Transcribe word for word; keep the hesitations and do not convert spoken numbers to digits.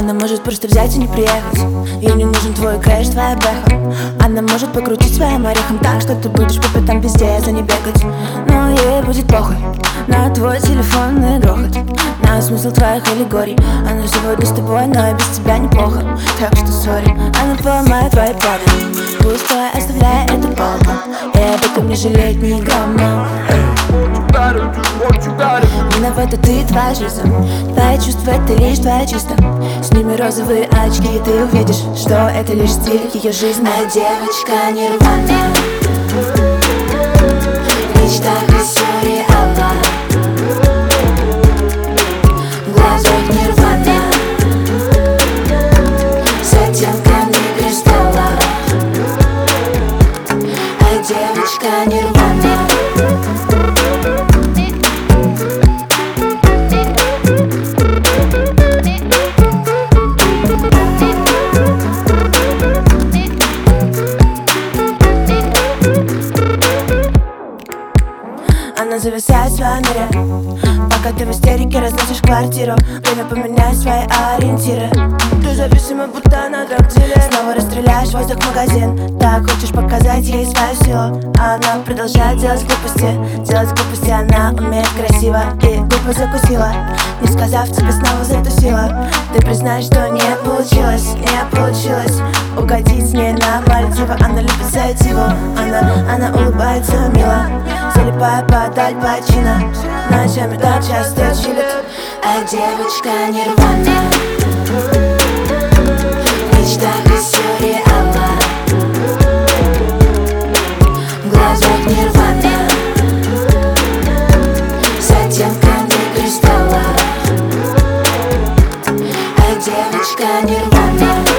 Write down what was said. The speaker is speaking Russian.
Она может просто взять и не приехать. Ей не нужен твой кэш, твоя бэха. Она может покрутить своим орехом так, что ты будешь по пятам везде за ней бегать. Но ей будет похуй на твой телефонный грохот, на смысл твоих аллегорий. Она сегодня с тобой, но и без тебя неплохо. Так что сори, она поломает твои планы. Пустой оставляй эту полку, и об этом не жалеть ни грамма. Виновата ты, твоя жизнь, твои чувства — это лишь твоя чисто. Сними розовые очки, и ты увидишь, что это лишь стиль ее жизни. А девочка нирвана, в мечтах и все реально, в глазах нирвана, с оттенками кристалла. А девочка нирвана. Она зависает в своем мире, пока ты в истерике разносишь квартиру. Время поменяй свои ориентиры. Ты зависима, будто на драгдиле. Снова расстреляешь воздух в магазин. Так хочешь показать ей свою силу, а она продолжает делать глупости. Делать глупости она умеет красиво, и губы закусила, не сказав тебе снова затусила. Ты признаешь, что не получилось, не получилось угодить с ней на Мальдивы. Она любит сайтиву, она, она улыбается мило, залипая под Аль Пачино, ночами так часто чилит. А девочка нирвана, в мечтах и все реально, в глазах нирвана, с оттенками кристалла. А девочка нирвана.